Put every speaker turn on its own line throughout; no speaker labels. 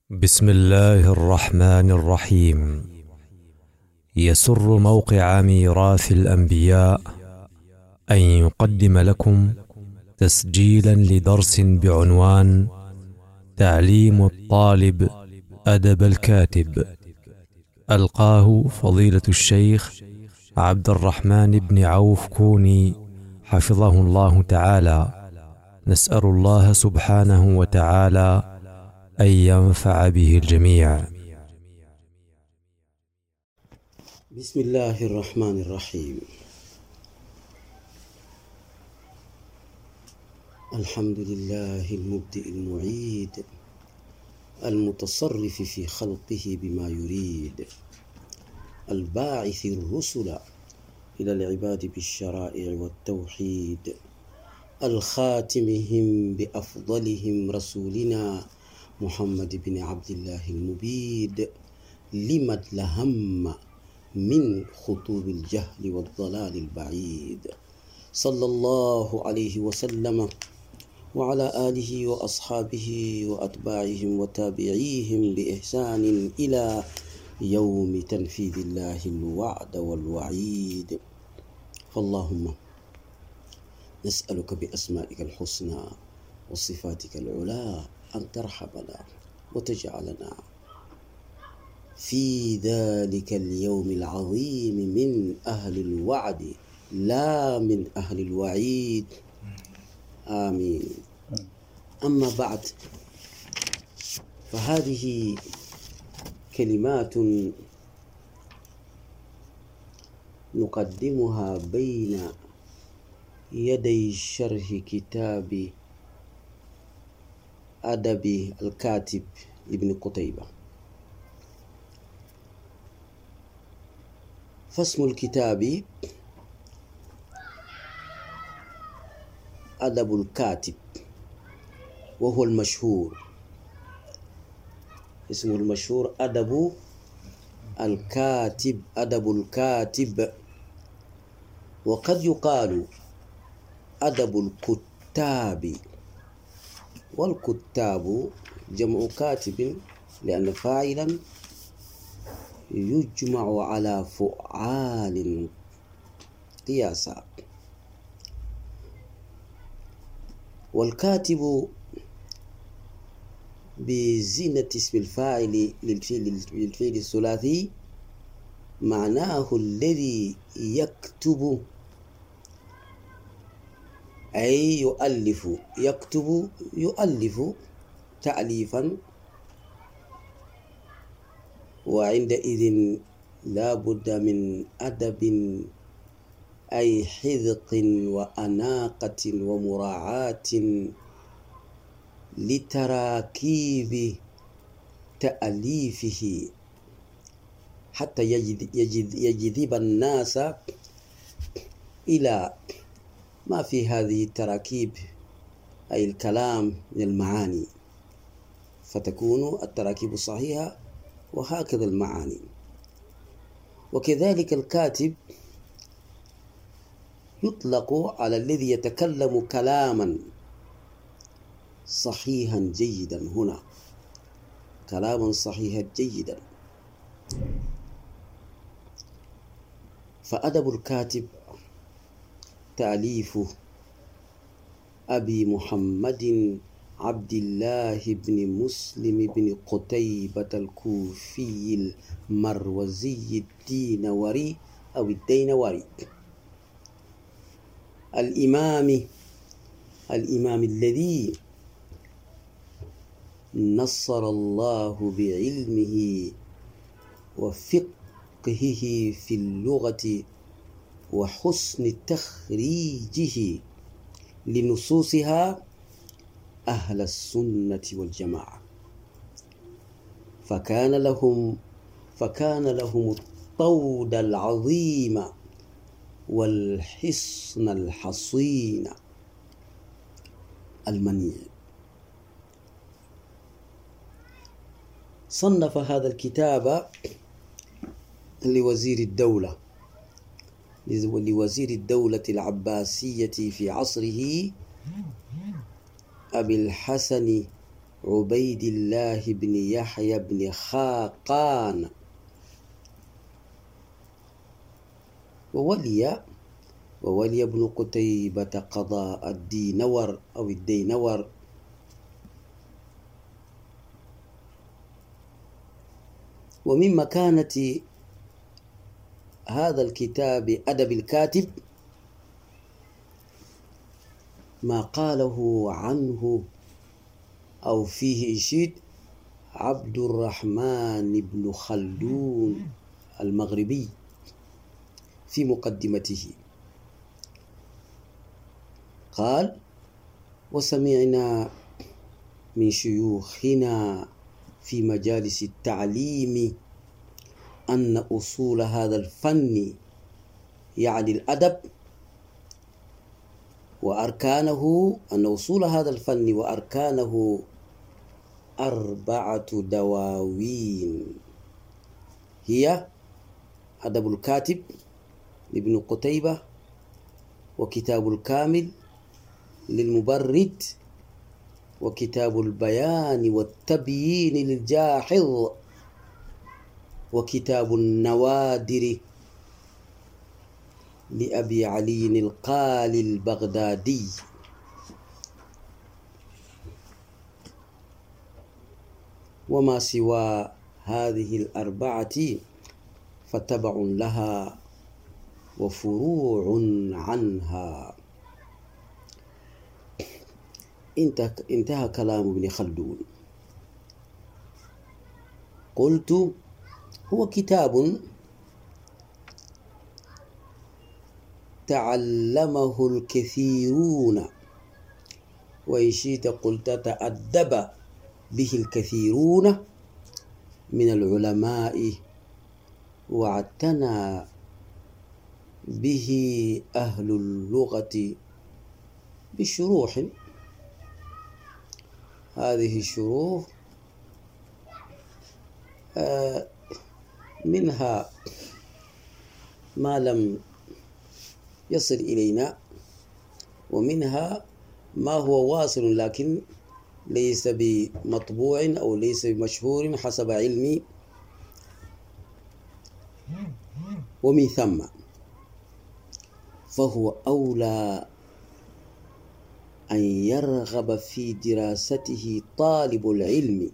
بسم الله الرحمن الرحيم. يسر موقع ميراث الأنبياء أن يقدم لكم تسجيلا لدرس بعنوان تعليم الطالب أدب الكاتب، ألقاه فضيلة الشيخ عبد الرحمن بن عوف كوني حفظه الله تعالى. نسأل الله سبحانه وتعالى أن ينفع به الجميع.
بسم الله الرحمن الرحيم. الحمد لله المبدئ المعيد المتصرف في خلقه بما يريد، الباعث الرسل إلى العباد بالشرائع والتوحيد، الخاتمهم بأفضلهم رسولنا محمد بن عبد الله المبيد، لمن لهم من خطوب الجهل والضلال البعيد، صلى الله عليه وسلم وعلى آله وأصحابه وأتباعهم وتابعيهم بإحسان إلى يوم تنفيذ الله الوعد والوعيد. فاللهم نسألك بأسمائك الحسنى وصفاتك العلى أن ترحمنا وتجعلنا في ذلك اليوم العظيم من أهل الوعد لا من أهل الوعيد، آمين. أما بعد، فهذه كلمات نقدمها بين يدي شرح كتاب أدب الكاتب ابن قتيبة. فاسم الكتاب أدب الكاتب، وهو المشهور، اسمه المشهور أدب الكاتب، أدب الكاتب. وقد يقال أدب الكتاب، والكتاب جمع كاتب لأن فاعلا يجمع على فعال قياسا. والكاتب بزينة اسم الفاعل للفعل الثلاثي معناه الذي يكتب، أي يؤلف، يكتب يؤلف تأليفا، وعندئذ لا بد من أدب، أي حذق وأناقة ومراعاة لتراكيب تأليفه حتى يجذب الناس إلى ما في هذه التراكيب، أي الكلام من المعاني، فتكون التراكيب صحيحة وهكذا المعاني. وكذلك الكاتب يطلق على الذي يتكلم كلاما صحيحا جيدا، هنا كلاما صحيحا جيدا. فأدب الكاتب تأليف أبي محمد عبد الله بن مسلم بن قتيبة الكوفي المروزي الدينوري أو الدينوري، الإمام الذي نصر الله بعلمه وفقهه في اللغة وحسن تخريجه لنصوصها أهل السنة والجماعة، فكان لهم الطود العظيم والحصن الحصين المنيع. صنف هذا الكتاب لوزير الدولة العباسية في عصره أبي الحسن عبيد الله بن يحيى بن خاقان. وولي ابن قتيبة قضاء الدينور أو الدينور. ومن مكانة هذا الكتاب أدب الكاتب ما قاله عنه أو فيه إشيد عبد الرحمن بن خلدون المغربي في مقدمته، قال: وسمعنا من شيوخنا في مجالس التعليم أن أصول هذا الفن يعني الأدب وأركانه، أن أصول هذا الفن وأركانه 4 دواوين، هي أدب الكاتب لابن قتيبة، وكتاب الكامل للمبرد، وكتاب البيان والتبيين للجاحظ، وكتاب النوادر لأبي علي القالي البغدادي. وما سوى هذه 4 فتبع لها وفروع عنها. انتهى كلام ابن خلدون. قلت: هو كتاب تعلمه الكثيرون، وإن شئت قلت تأدب به الكثيرون من العلماء، واعتنى به أهل اللغة بشروح. هذه الشروح منها ما لم يصل إلينا، ومنها ما هو واصل لكن ليس بمطبوع أو ليس بمشهور حسب علمي. ومن ثم فهو أولى أن يرغب في دراسته طالب العلم،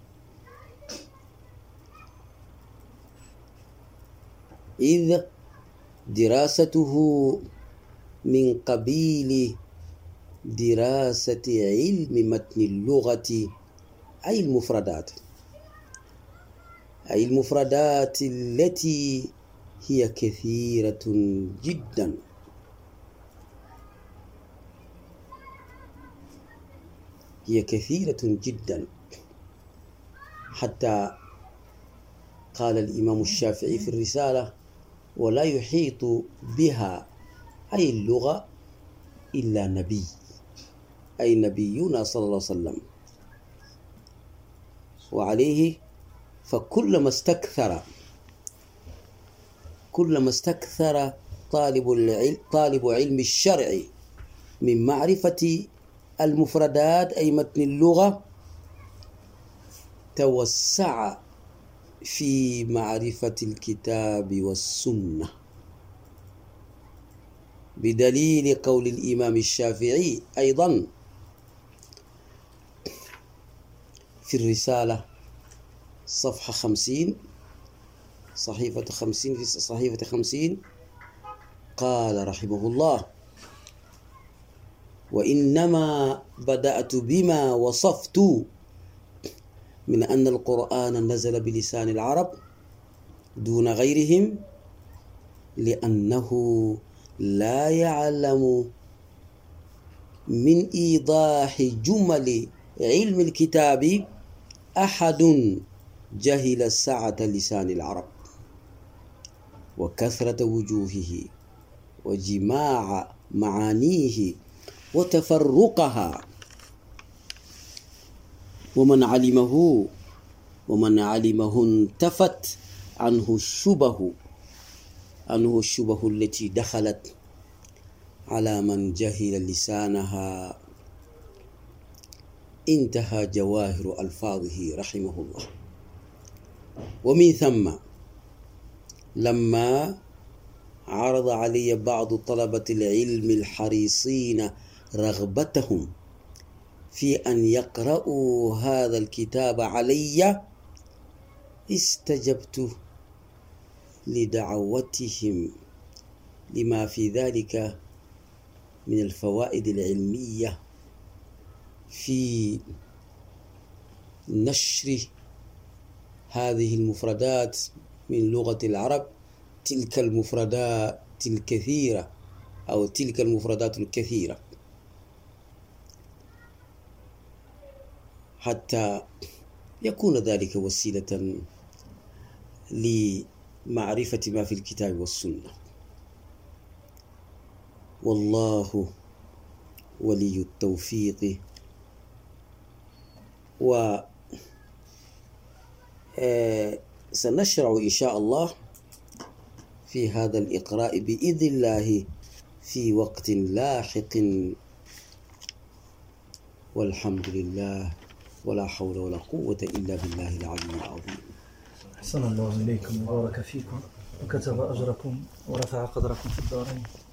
إذ دراسته من قبيل دراسة علم متن اللغة، أي المفردات التي هي كثيرة جدا. حتى قال الإمام الشافعي في الرسالة: ولا يحيط بها أي اللغة إلا نبي، أي نبينا صلى الله عليه وسلم. وعليه فكلما استكثر طالب علم الشرع من معرفة المفردات أي متن اللغة، توسع في معرفة الكتاب والسنة، بدليل قول الإمام الشافعي أيضا في الرسالة صفحة 50 صحيفة 50 في صحيفة 50، قال رحمه الله: وإنما بدأت بما وصفت من أن القرآن نزل بلسان العرب دون غيرهم، لأنه لا يعلم من إيضاح جمل علم الكتاب أحد جهل سعة لسان العرب وكثرة وجوهه وجماع معانيه وتفرقها، ومن علمه انتفت عنه الشبه التي دخلت على من جهل لسانها. انتهى جواهر ألفاظه رحمه الله. ومن ثم لما عرض علي بعض طلبة العلم الحريصين رغبتهم في أن يقرأوا هذا الكتاب علي، استجبت لدعوتهم لما في ذلك من الفوائد العلمية في نشر هذه المفردات من لغة العرب، تلك المفردات الكثيرة أو تلك المفردات الكثيرة، حتى يكون ذلك وسيلة لمعرفة ما في الكتاب والسنة. والله ولي التوفيق. سنشرع إن شاء الله في هذا الإقراء بإذن الله في وقت لاحق، والحمد لله، ولا حول ولا قوة إلا بالله العلي العظيم.
أحسن الله إليكم وبارك فيكم وكتب أجركم ورفع قدركم في الدارين.